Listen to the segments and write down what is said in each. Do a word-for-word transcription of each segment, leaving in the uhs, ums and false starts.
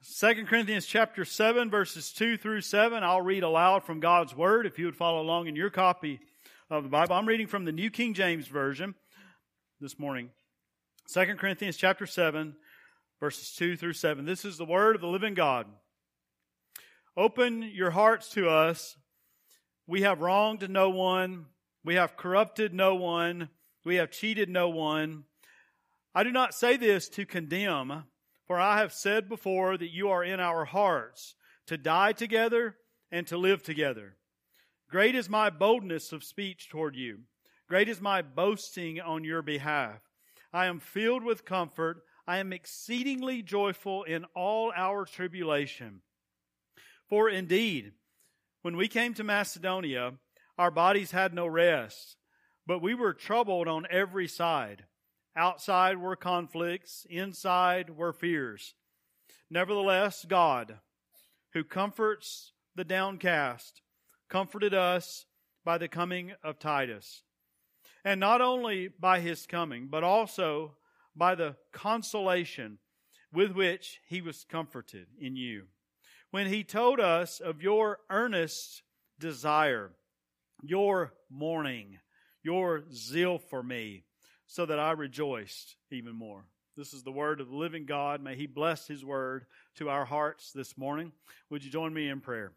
Second Corinthians chapter seven, verses two through seven. I'll read aloud from God's Word if you would follow along in your copy of the Bible. I'm reading from the New King James Version this morning. Second Corinthians chapter seven, verses two through seven. This is the Word of the living God. Open your hearts to us. We have wronged no one. We have corrupted no one. We have cheated no one. I do not say this to condemn, for I have said before that you are in our hearts, to die together and to live together. Great is my boldness of speech toward you. Great is my boasting on your behalf. I am filled with comfort. I am exceedingly joyful in all our tribulation. For indeed, when we came to Macedonia, our bodies had no rest, but we were troubled on every side. Outside were conflicts, inside were fears. Nevertheless, God, who comforts the downcast, comforted us by the coming of Titus. And not only by his coming, but also by the consolation with which he was comforted in you, when he told us of your earnest desire, your mourning, your zeal for me, so that I rejoiced even more. This is the word of the living God. May he bless his word to our hearts this morning. Would you join me in prayer?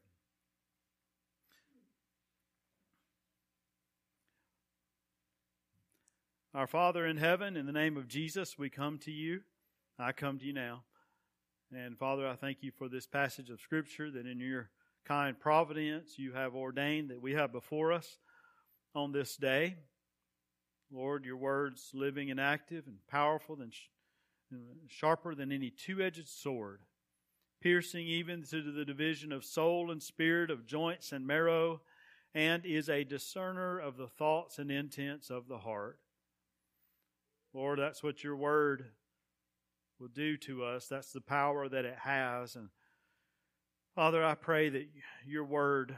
Our Father in heaven, in the name of Jesus, we come to you. I come to you now. And Father, I thank you for this passage of Scripture that in your kind providence you have ordained that we have before us on this day. Lord, your words living and active and powerful and sharper than any two-edged sword, piercing even to the division of soul and spirit, of joints and marrow, and is a discerner of the thoughts and intents of the heart. Lord, that's what your word will do to us. That's the power that it has. And Father, I pray that your word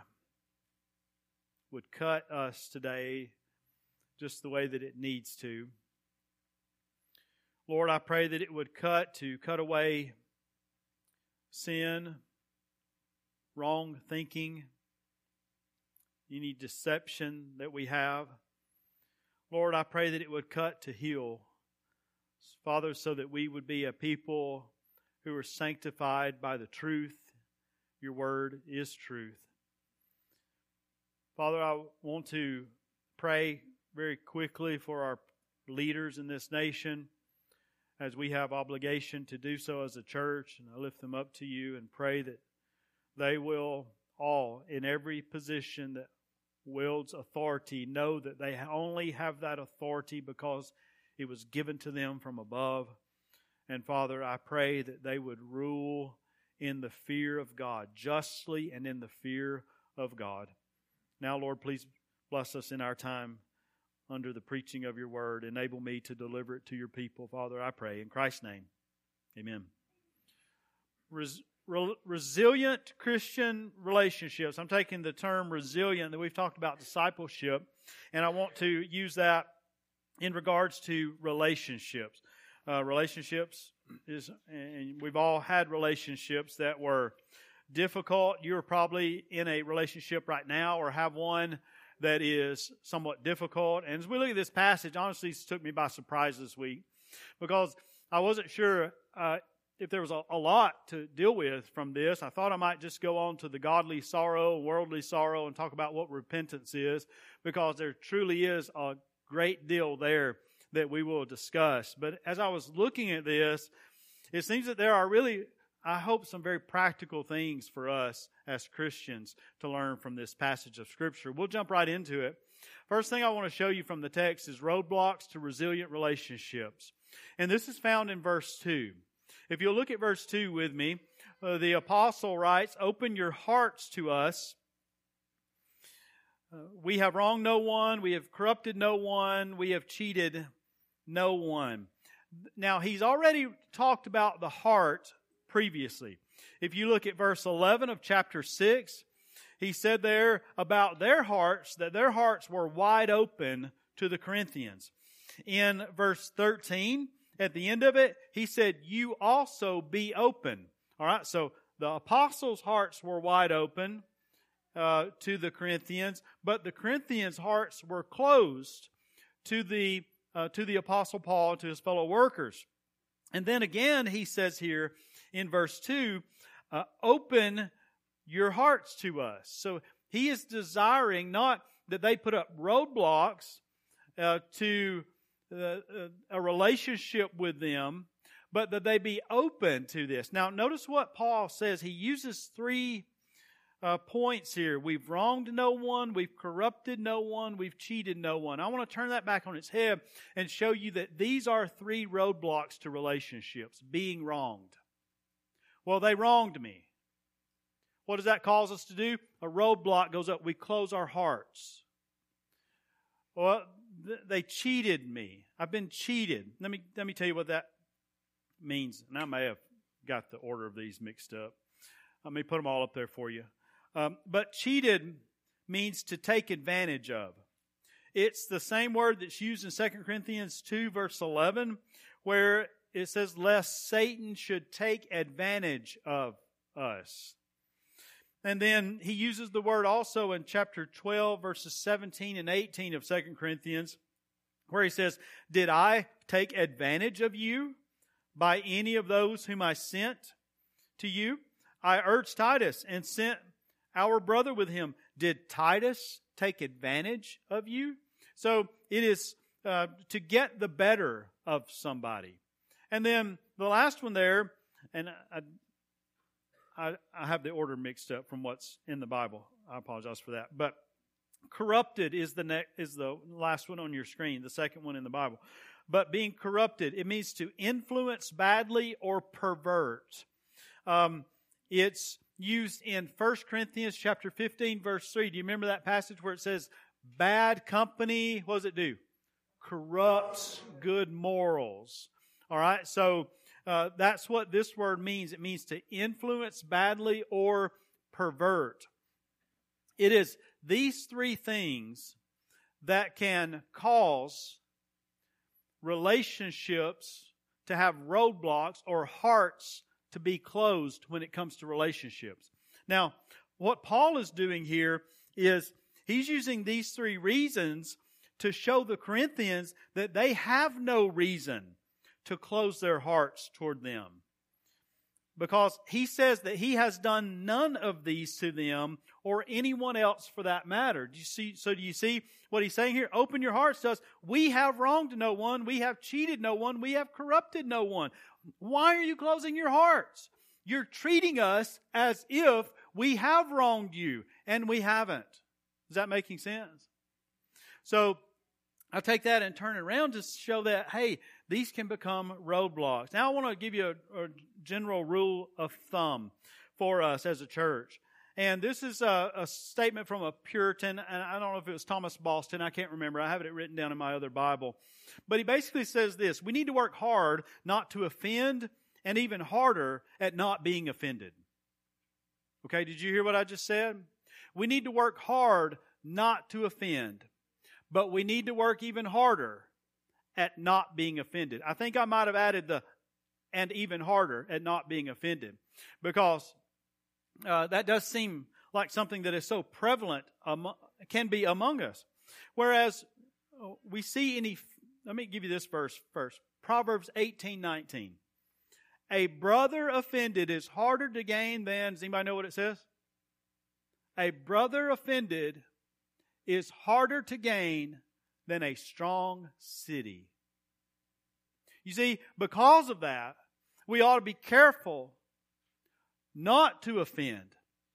would cut us today just the way that it needs to. Lord, I pray that it would cut to cut away sin, wrong thinking, any deception that we have. Lord, I pray that it would cut to heal. Father, so that we would be a people who are sanctified by the truth. Your word is truth. Father, I want to pray very quickly for our leaders in this nation as we have obligation to do so as a church. And I lift them up to you and pray that they will all, in every position that wields authority, know that they only have that authority because it was given to them from above. And Father, I pray that they would rule in the fear of God, justly and in the fear of God. Now, Lord, please bless us in our time under the preaching of your word. Enable me to deliver it to your people. Father, I pray in Christ's name. Amen. Res- re- resilient Christian relationships. I'm taking the term resilient that we've talked about discipleship, and I want to use that in regards to relationships. Uh, relationships is, and we've all had relationships that were difficult. You're probably in a relationship right now or have one that is somewhat difficult. And as we look at this passage, honestly, it took me by surprise this week because I wasn't sure uh, if there was a, a lot to deal with from this. I thought I might just go on to the godly sorrow, worldly sorrow, and talk about what repentance is, because there truly is a great deal there that we will discuss. But as I was looking at this, it seems that there are really, I hope, some very practical things for us as Christians to learn from this passage of Scripture. We'll jump right into it. First thing I want to show you from the text is roadblocks to resilient relationships. And this is found in verse two. If you'll look at verse two with me, uh, the apostle writes, "Open your hearts to us. Uh, we have wronged no one. We have corrupted no one. We have cheated no one." Now, he's already talked about the heart previously. If you look at verse eleven of chapter six, he said there about their hearts, that their hearts were wide open to the Corinthians. In verse thirteen, at the end of it, he said, "You also be open." All right, so the apostles' hearts were wide open uh, to the Corinthians, but the Corinthians' hearts were closed to the uh, to the apostle Paul and to his fellow workers. And then again, he says here in verse two, uh, open your hearts to us. So he is desiring not that they put up roadblocks uh, to uh, a relationship with them, but that they be open to this. Now, notice what Paul says. He uses three uh, points here. We've wronged no one, we've corrupted no one, we've cheated no one. I want to turn that back on its head and show you that these are three roadblocks to relationships. Being wronged. Well, they wronged me. What does that cause us to do? A roadblock goes up. We close our hearts. Well, th- they cheated me. I've been cheated. Let me let me tell you what that means. And I may have got the order of these mixed up. Let me put them all up there for you. Um, but cheated means to take advantage of. It's the same word that's used in Second Corinthians two, verse eleven, where it says, lest Satan should take advantage of us. And then he uses the word also in chapter twelve, verses seventeen and eighteen of Second Corinthians, where he says, did I take advantage of you by any of those whom I sent to you? I urged Titus and sent our brother with him. Did Titus take advantage of you? So it is uh, to get the better of somebody. And then the last one there, and I, I, I have the order mixed up from what's in the Bible. I apologize for that. But corrupted is the ne- is the last one on your screen, the second one in the Bible. But being corrupted, it means to influence badly or pervert. Um, it's used in First Corinthians chapter fifteen, verse three. Do you remember that passage where it says, bad company, what does it do? Corrupts good morals. All right, so uh, that's what this word means. It means to influence badly or pervert. It is these three things that can cause relationships to have roadblocks or hearts to be closed when it comes to relationships. Now, what Paul is doing here is he's using these three reasons to show the Corinthians that they have no reason to close their hearts toward them. Because he says that he has done none of these to them or anyone else for that matter. Do you see? So do you see what he's saying here? Open your hearts to us. We have wronged no one. We have cheated no one. We have corrupted no one. Why are you closing your hearts? You're treating us as if we have wronged you, and we haven't. Is that making sense? So I take that and turn it around to show that, hey, these can become roadblocks. Now I want to give you a, a general rule of thumb for us as a church. And this is a, a statement from a Puritan, and I don't know if it was Thomas Boston, I can't remember. I have it written down in my other Bible. But he basically says this: we need to work hard not to offend, and even harder at not being offended. Okay, did you hear what I just said? We need to work hard not to offend, but we need to work even harder at not being offended. I think I might have added the and even harder at not being offended, because uh, that does seem like something that is so prevalent, among, can be among us. Whereas we see any, let me give you this verse first. Proverbs eighteen nineteen. A brother offended is harder to gain than, does anybody know what it says? A brother offended is harder to gain than a strong city. You see, because of that, we ought to be careful not to offend.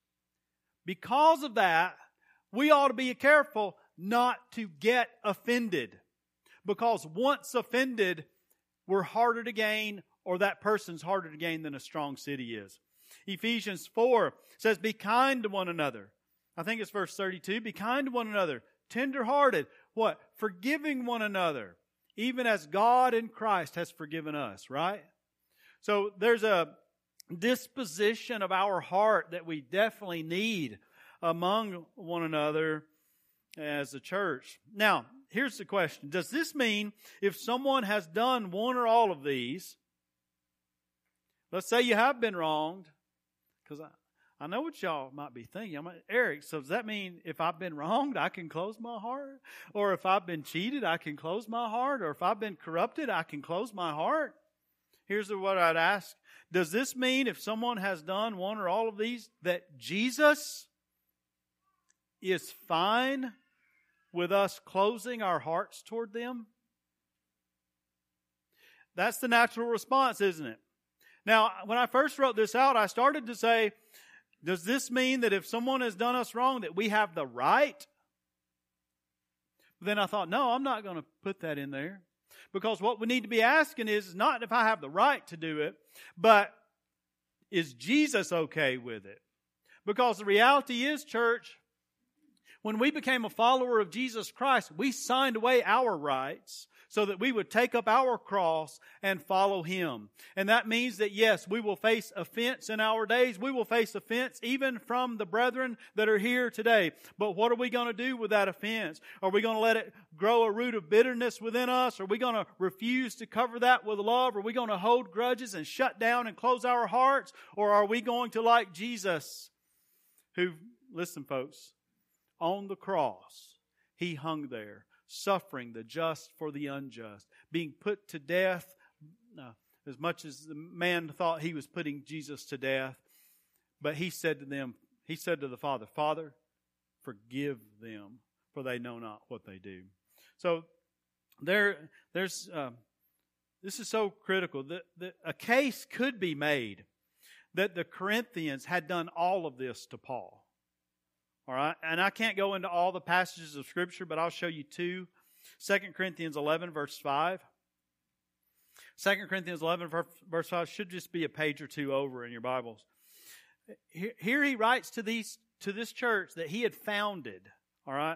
Because of that, we ought to be careful not to get offended. Because once offended, we're harder to gain, or that person's harder to gain than a strong city is. Ephesians four says, be kind to one another. I think it's verse thirty-two. Be kind to one another, tender-hearted. What? Forgiving one another, even as God in Christ has forgiven us, right? So there's a disposition of our heart that we definitely need among one another as a church. Now, here's the question. Does this mean if someone has done one or all of these, let's say you have been wronged, because I, I know what y'all might be thinking. I'm like, Eric, so does that mean if I've been wronged, I can close my heart? Or if I've been cheated, I can close my heart? Or if I've been corrupted, I can close my heart? Here's what I'd ask. Does this mean if someone has done one or all of these, that Jesus is fine with us closing our hearts toward them? That's the natural response, isn't it? Now, when I first wrote this out, I started to say, does this mean that if someone has done us wrong, that we have the right? But then I thought, no, I'm not going to put that in there. Because what we need to be asking is not if I have the right to do it, but is Jesus okay with it? Because the reality is, church, when we became a follower of Jesus Christ, we signed away our rights so that we would take up our cross and follow Him. And that means that, yes, we will face offense in our days. We will face offense even from the brethren that are here today. But what are we going to do with that offense? Are we going to let it grow a root of bitterness within us? Are we going to refuse to cover that with love? Are we going to hold grudges and shut down and close our hearts? Or are we going to, like Jesus, who, listen folks, on the cross, He hung there, suffering the just for the unjust, being put to death, uh, as much as the man thought he was putting Jesus to death. But He said to them, He said to the Father, Father, forgive them, for they know not what they do. So there, there's uh, this is so critical. That, that a case could be made that the Corinthians had done all of this to Paul. All right, and I can't go into all the passages of Scripture, but I'll show you two. Second Corinthians eleven, verse five. Second Corinthians eleven, verse five should just be a page or two over in your Bibles. Here he writes to these to this church that he had founded. All right,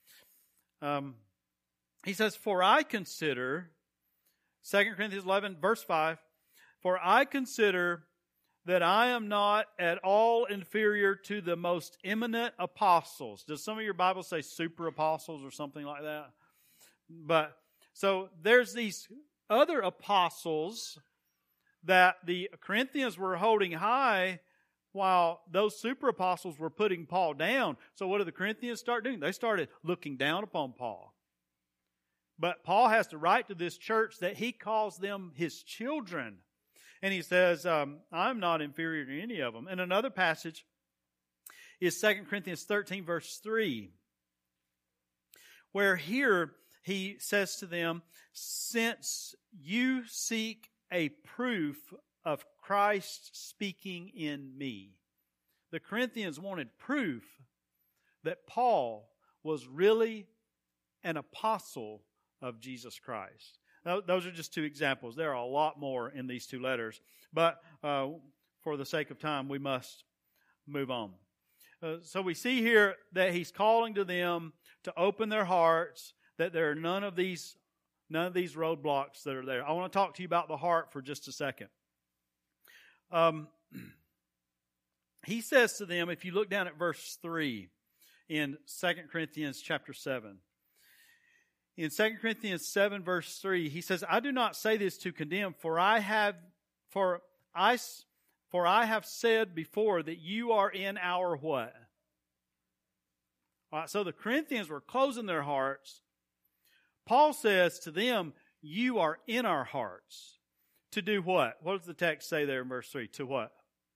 um, he says, "For I consider," Second Corinthians eleven, verse five, "For I consider that I am not at all inferior to the most eminent apostles." Does some of your Bibles say super apostles or something like that? But, so there's these other apostles that the Corinthians were holding high while those super apostles were putting Paul down. So what did the Corinthians start doing? They started looking down upon Paul. But Paul has to write to this church that he calls them his children. And he says, um, I'm not inferior to any of them. And another passage is Second Corinthians thirteen, verse three, where here he says to them, since you seek a proof of Christ speaking in me. The Corinthians wanted proof that Paul was really an apostle of Jesus Christ. Those are just two examples. There are a lot more in these two letters. But uh, for the sake of time, we must move on. Uh, so we see here that he's calling to them to open their hearts, that there are none of these, none of these roadblocks that are there. I want to talk to you about the heart for just a second. Um, he says to them, if you look down at verse three in Second Corinthians chapter seven, in Second Corinthians seven, verse three, he says, I do not say this to condemn, for I have for I for I have said before that you are in our what? All right, so the Corinthians were closing their hearts. Paul says to them, you are in our hearts. To do what? What does the text say there in verse three? To what?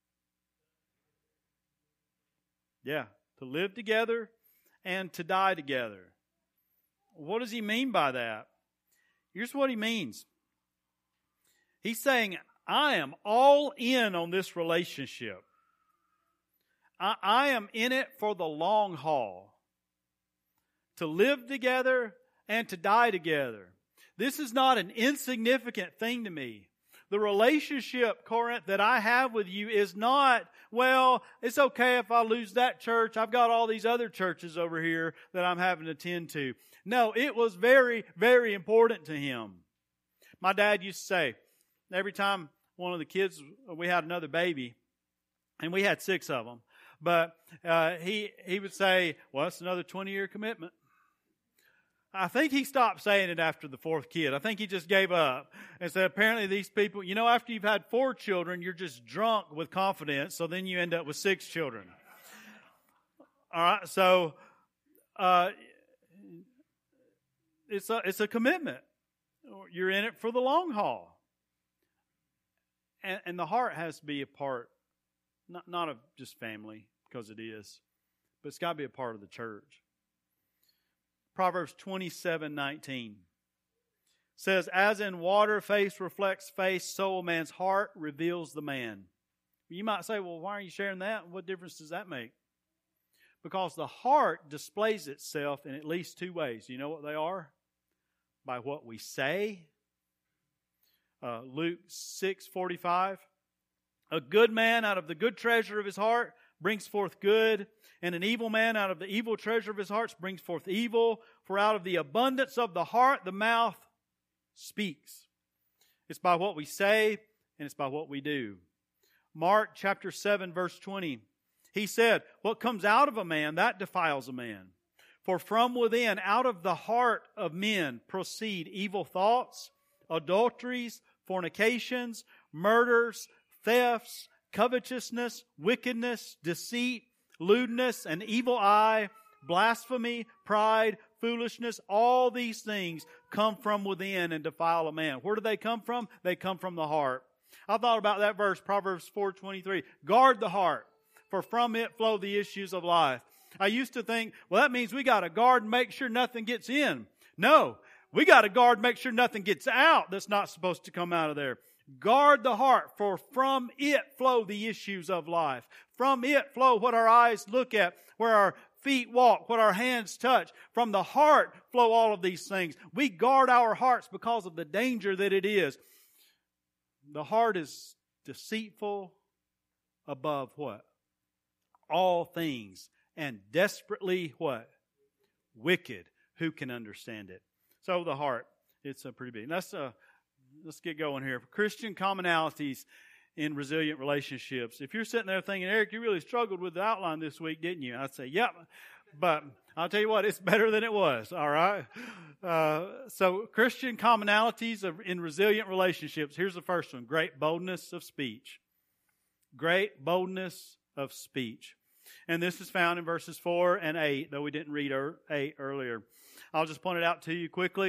Yeah, to live together and to die together. What does he mean by that? Here's what he means. He's saying, I am all in on this relationship. I, I am in it for the long haul. To live together and to die together. This is not an insignificant thing to me. The relationship, Corinth, that I have with you is not, well, it's okay if I lose that church. I've got all these other churches over here that I'm having to tend to. No, it was very, very important to him. My dad used to say, every time one of the kids, we had another baby, and we had six of them, but uh, he he would say, well, it's another twenty-year commitment. I think he stopped saying it after the fourth kid. I think he just gave up and said, apparently these people, you know, after you've had four children, you're just drunk with confidence, so then you end up with six children. All right, so uh, it's a, it's a commitment. You're in it for the long haul. And, and the heart has to be a part, not, not of just family, because it is, but it's got to be a part of the church. Proverbs twenty-seven nineteen says, as in water face reflects face, so a man's heart reveals the man. You might say, well, why are you sharing that? What difference does that make? Because the heart displays itself in at least two ways. You know what they are? By what we say. Uh, Luke six forty-five. A good man out of the good treasure of his heart brings forth good, and an evil man out of the evil treasure of his heart brings forth evil. For out of the abundance of the heart, the mouth speaks. It's by what we say, and it's by what we do. Mark chapter seven, verse twenty. He said, what comes out of a man, that defiles a man. For from within, out of the heart of men, proceed evil thoughts, adulteries, fornications, murders, thefts, covetousness, wickedness, deceit, lewdness, an evil eye, blasphemy, pride, foolishness. All these things come from within and defile a man. Where do they come from? They come from the heart. I thought about that verse, Proverbs four twenty-three. Guard the heart, for from it flow the issues of life. I used to think, well, that means we got to guard and make sure nothing gets in. No, we got to guard and make sure nothing gets out that's not supposed to come out of there. Guard the heart, for from it flow the issues of life. From it flow what our eyes look at, where our feet walk, what our hands touch. From the heart flow all of these things. We guard our hearts because of the danger that it is. The heart is deceitful above what? All things. And desperately what? Wicked. Who can understand it? So the heart, it's a pretty big. Let's uh, let's get going here. Christian commonalities in resilient relationships. If you're sitting there thinking, Eric, you really struggled with the outline this week, didn't you? I'd say, yep. But I'll tell you what, it's better than it was. All right. Uh, so Christian commonalities of, in resilient relationships. Here's the first one: great boldness of speech. Great boldness of speech. And this is found in verses four and eight, though we didn't read eight earlier. I'll just point it out to you quickly.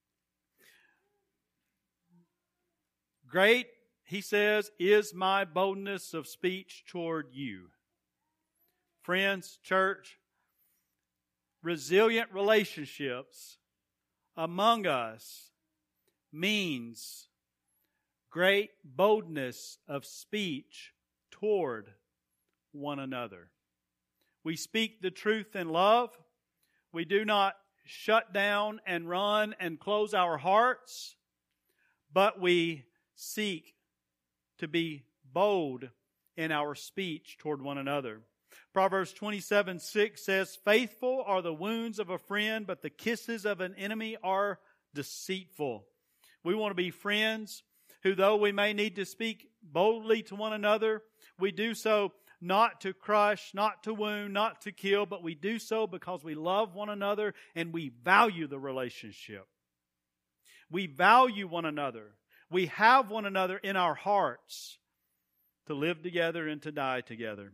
Great, he says, is my boldness of speech toward you. Friends, church, resilient relationships among us means great boldness of speech toward one another. We speak the truth in love. We do not shut down and run and close our hearts, but we seek to be bold in our speech toward one another. Proverbs twenty-seven six says, faithful are the wounds of a friend, but the kisses of an enemy are deceitful. We want to be friends who, though we may need to speak boldly to one another, we do so not to crush, not to wound, not to kill, but we do so because we love one another and we value the relationship. We value one another. We have one another in our hearts to live together and to die together.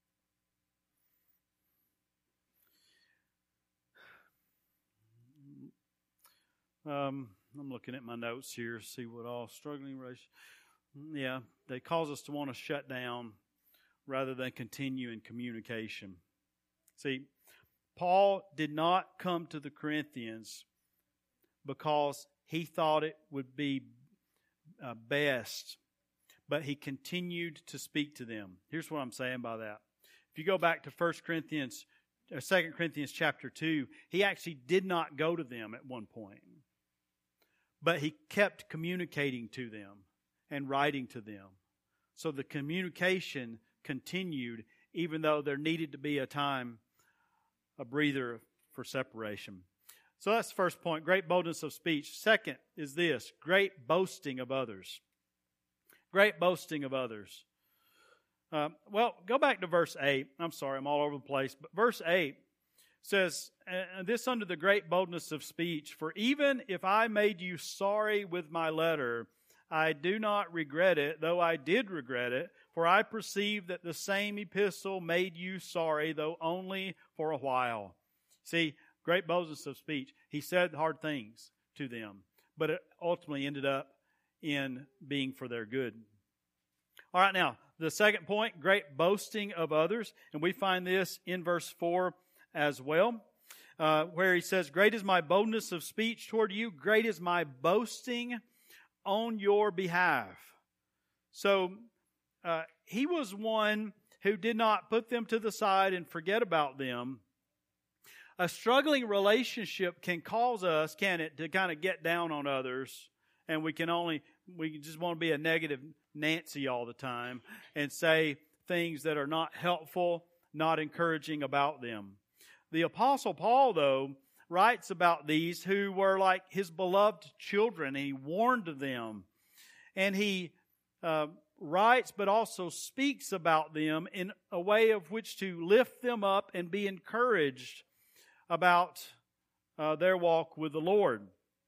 Um, I'm looking at my notes here, see what all struggling relationships. Yeah, they cause us to want to shut down rather than continue in communication. See, Paul did not come to the Corinthians because he thought it would be uh, best, but he continued to speak to them. Here's what I'm saying by that. If you go back to First Corinthians, or Second Corinthians chapter two, he actually did not go to them at one point, but he kept communicating to them and writing to them. So the communication continued, even though there needed to be a time, a breather for separation. So that's the first point, great boldness of speech. Second is this, great boasting of others. Great boasting of others. Um, well, go back to verse eight. I'm sorry, I'm all over the place. But verse eight says, and this under the great boldness of speech, for even if I made you sorry with my letter, I do not regret it, though I did regret it, for I perceive that the same epistle made you sorry, though only for a while. See, great boldness of speech. He said hard things to them, but it ultimately ended up in being for their good. All right, now, the second point, great boasting of others, and we find this in verse four as well, uh, where he says, great is my boldness of speech toward you, great is my boasting on your behalf. So uh, he was one who did not put them to the side and forget about them. A struggling relationship can cause us, can it, to kind of get down on others, and we can only, we just want to be a negative Nancy all the time and say things that are not helpful, not encouraging about them. The Apostle Paul, though, writes about these who were like his beloved children. He warned them. And he uh, writes but also speaks about them in a way of which to lift them up and be encouraged about uh, their walk with the Lord.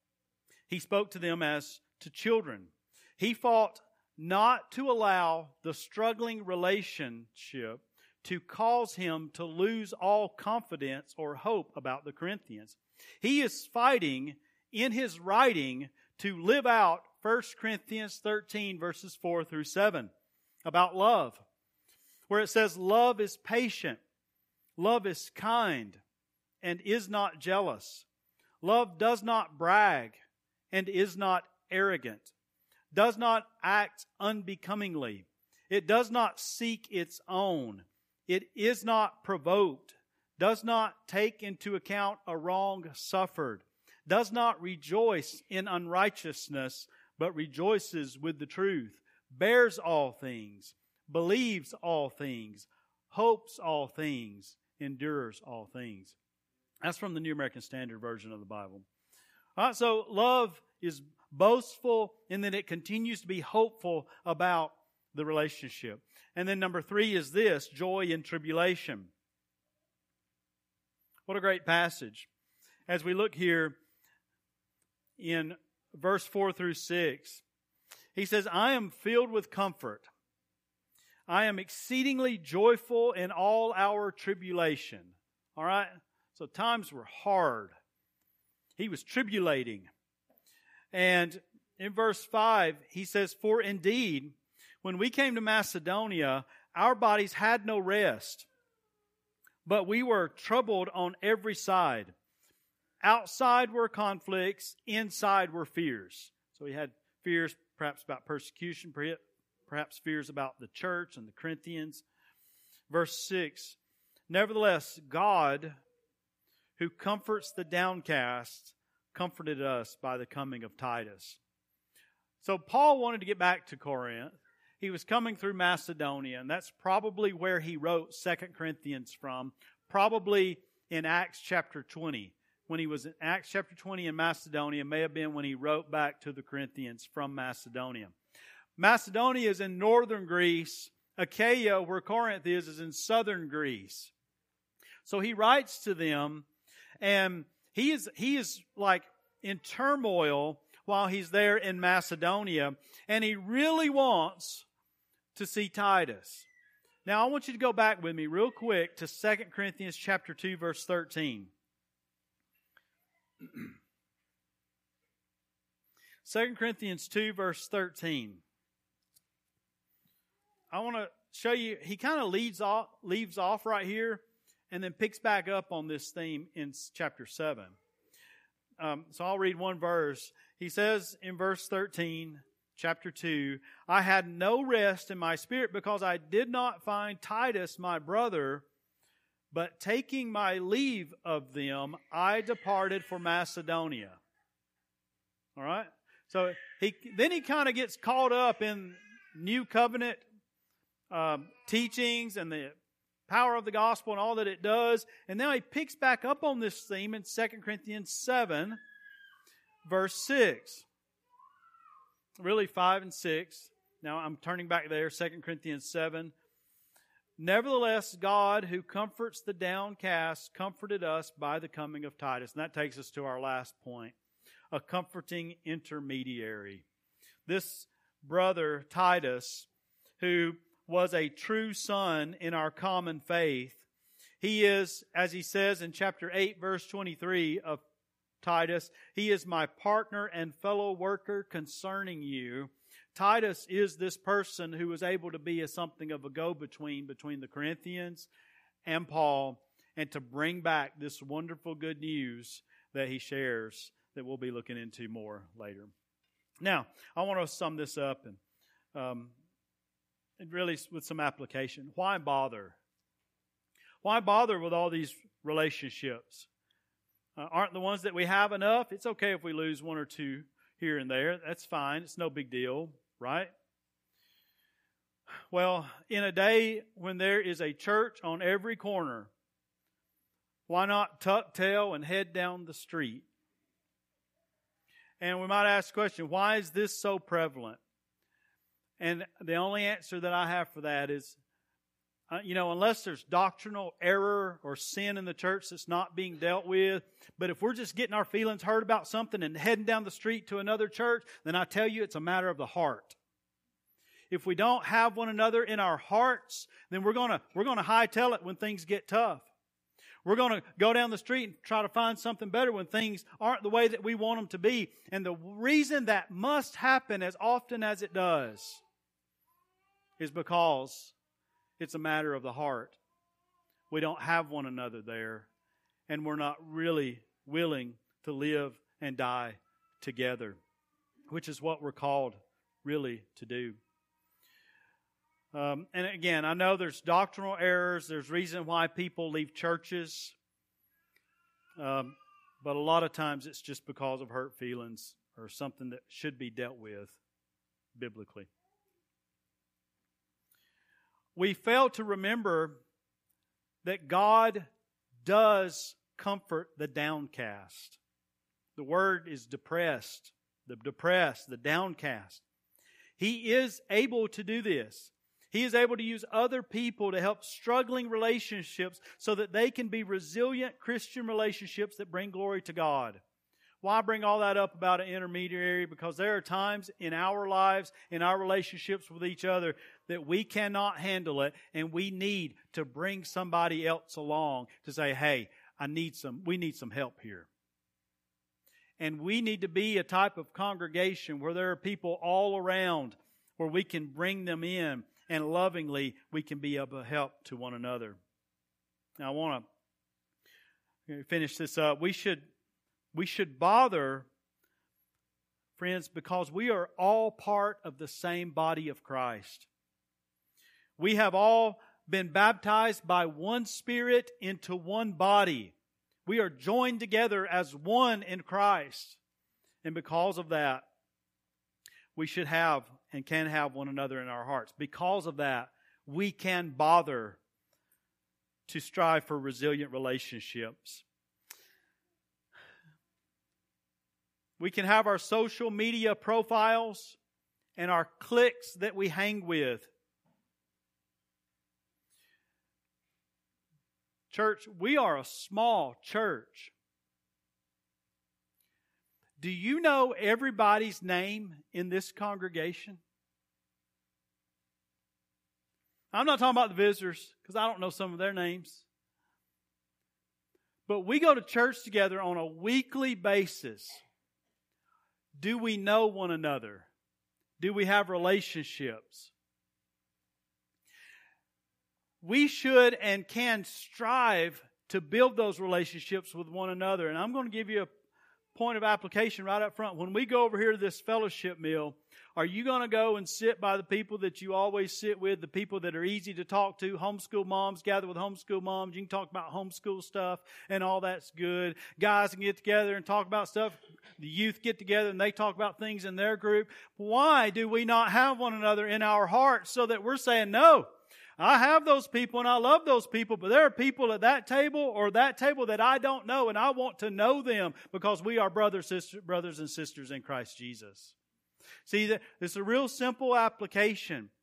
He spoke to them as to children. He fought not to allow the struggling relationship to cause him to lose all confidence or hope about the Corinthians. He is fighting in his writing to live out First Corinthians thirteen verses four through seven about love, where it says, love is patient, love is kind, and is not jealous. Love does not brag and is not arrogant, does not act unbecomingly. It does not seek its own. It is not provoked, does not take into account a wrong suffered, does not rejoice in unrighteousness, but rejoices with the truth, bears all things, believes all things, hopes all things, endures all things. That's from the New American Standard Version of the Bible. All right, so love is boastful in that it continues to be hopeful about the relationship. And then number three is this, joy in tribulation. What a great passage. As we look here in verse four through six, he says, I am filled with comfort. I am exceedingly joyful in all our tribulation. All right? So times were hard. He was tribulating. And in verse five, he says, for indeed, when we came to Macedonia, our bodies had no rest, but we were troubled on every side. Outside were conflicts, inside were fears. So we had fears perhaps about persecution, perhaps fears about the church and the Corinthians. Verse six, nevertheless, God, who comforts the downcast, comforted us by the coming of Titus. So Paul wanted to get back to Corinth. He was coming through Macedonia, and that's probably where he wrote Second Corinthians from, probably in Acts chapter twenty. When he was in Acts chapter twenty in Macedonia, may have been when he wrote back to the Corinthians from Macedonia. Macedonia is in northern Greece. Achaia, where Corinth is, is in southern Greece. So he writes to them, and he is he is like in turmoil while he's there in Macedonia, and he really wants to see Titus. Now I want you to go back with me real quick to Second Corinthians chapter two, verse thirteen. Second Corinthians two, verse thirteen. I want to show you, he kind of leads off, leaves off right here and then picks back up on this theme in chapter seven. Um, so I'll read one verse. He says in verse thirteen, chapter two, I had no rest in my spirit because I did not find Titus my brother, but taking my leave of them, I departed for Macedonia. All right? So he then he kind of gets caught up in new covenant um, teachings and the power of the gospel and all that it does. And now he picks back up on this theme in Second Corinthians seven, verse six. Really five and six. Now I'm turning back there, Second Corinthians seven, Nevertheless, God, who comforts the downcast, comforted us by the coming of Titus. And that takes us to our last point, a comforting intermediary. This brother, Titus, who was a true son in our common faith, he is, as he says in chapter eight, verse twenty-three of Titus, he is my partner and fellow worker concerning you. Titus is this person who was able to be a something of a go-between between the Corinthians and Paul, and to bring back this wonderful good news that he shares that we'll be looking into more later. Now, I want to sum this up and, um, and really with some application. Why bother? Why bother with all these relationships? Uh, aren't the ones that we have enough? It's okay if we lose one or two here and there. That's fine. It's no big deal, right? Well, in a day when there is a church on every corner, why not tuck tail and head down the street? And we might ask the question, why is this so prevalent? And the only answer that I have for that is, uh, you know, unless there's doctrinal error or sin in the church that's not being dealt with, but if we're just getting our feelings hurt about something and heading down the street to another church, then I tell you it's a matter of the heart. If we don't have one another in our hearts, then we're gonna we're gonna hightail it when things get tough. We're going to go down the street and try to find something better when things aren't the way that we want them to be. And the reason that must happen as often as it does is because it's a matter of the heart. We don't have one another there, and we're not really willing to live and die together, which is what we're called really to do. Um, and again, I know there's doctrinal errors. There's reason why people leave churches. Um, but a lot of times it's just because of hurt feelings or something that should be dealt with biblically. We fail to remember that God does comfort the downcast. The word is depressed, the depressed, the downcast. He is able to do this. He is able to use other people to help struggling relationships so that they can be resilient Christian relationships that bring glory to God. Why bring all that up about an intermediary? Because there are times in our lives, in our relationships with each other, that we cannot handle it, and we need to bring somebody else along to say, hey, I need some, we need some help here. And we need to be a type of congregation where there are people all around where we can bring them in, and lovingly we can be of a help to one another. Now I want to finish this up. We should we should bother, friends, because we are all part of the same body of Christ. We have all been baptized by one Spirit into one body. We are joined together as one in Christ. And because of that, we should have and can have one another in our hearts. Because of that, we can bother to strive for resilient relationships. We can have our social media profiles and our cliques that we hang with. Church, we are a small church. Do you know everybody's name in this congregation? I'm not talking about the visitors, because I don't know some of their names. But we go to church together on a weekly basis. Do we know one another? Do we have relationships? We should and can strive to build those relationships with one another. And I'm going to give you a point of application right up front. When we go over here to this fellowship meal, are you going to go and sit by the people that you always sit with, the people that are easy to talk to? Homeschool moms, gather with homeschool moms. You can talk about homeschool stuff and all that's good. Guys can get together and talk about stuff. The youth get together and they talk about things in their group. Why do we not have one another in our hearts so that we're saying, no, I have those people and I love those people, but there are people at that table or that table that I don't know, and I want to know them because we are brothers, sister, brothers and sisters in Christ Jesus. See, it's a real simple application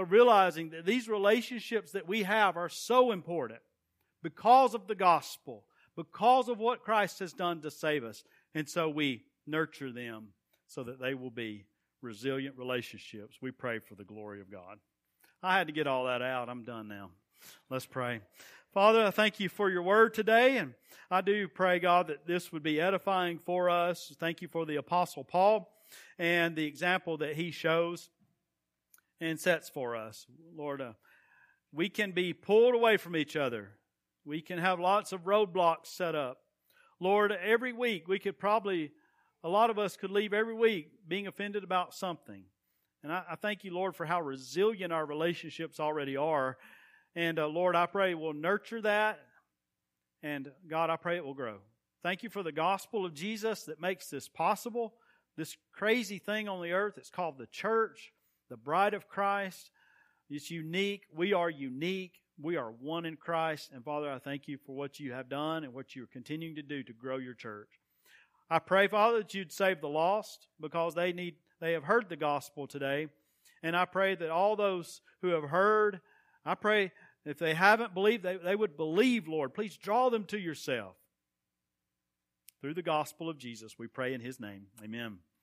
of realizing that these relationships that we have are so important because of the gospel, because of what Christ has done to save us. And so we nurture them so that they will be resilient relationships. We pray for the glory of God. I had to get all that out. I'm done now. Let's pray. Father, I thank you for your word today, and I do pray, God, that this would be edifying for us. Thank you for the Apostle Paul and the example that he shows and sets for us. Lord, uh, we can be pulled away from each other. We can have lots of roadblocks set up. Lord, every week we could probably, a lot of us could leave every week being offended about something. And I, I thank you, Lord, for how resilient our relationships already are. And uh, Lord, I pray we'll nurture that. And God, I pray it will grow. Thank you for the gospel of Jesus that makes this possible. This crazy thing on the earth, it's called the church, the bride of Christ. It's unique. We are unique. We are one in Christ. And Father, I thank you for what you have done and what you are continuing to do to grow your church. I pray, Father, that you'd save the lost because they need, they have heard the gospel today. And I pray that all those who have heard, I pray if they haven't believed, they, they would believe, Lord. Please draw them to yourself. Through the gospel of Jesus, we pray in His name. Amen.